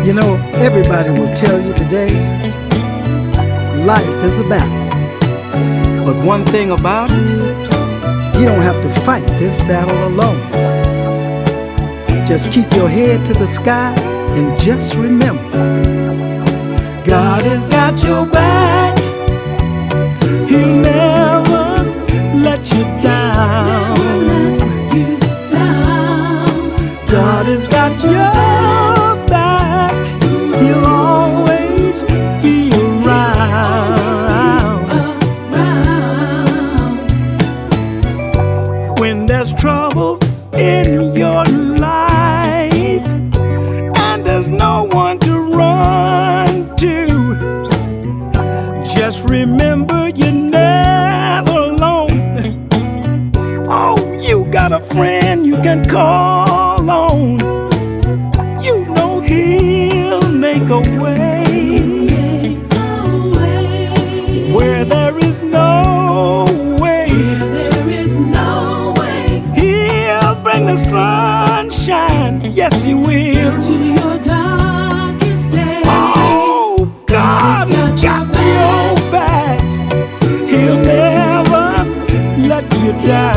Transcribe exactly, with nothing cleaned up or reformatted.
You know, everybody will tell you today, life is a battle. But one thing about it, you don't have to fight this battle alone. Just keep your head to the sky and just remember, God has got your back. He'll never let you down. God has got your back. He'll always be around. When there's trouble in your life and there's no one to run to, just remember you're never alone. Oh, you got a friend you can call on. You know he'll make a way where there is no way. He'll bring the sunshine, yes he will, to your darkest day. Oh, God has got your back. He'll never let you down.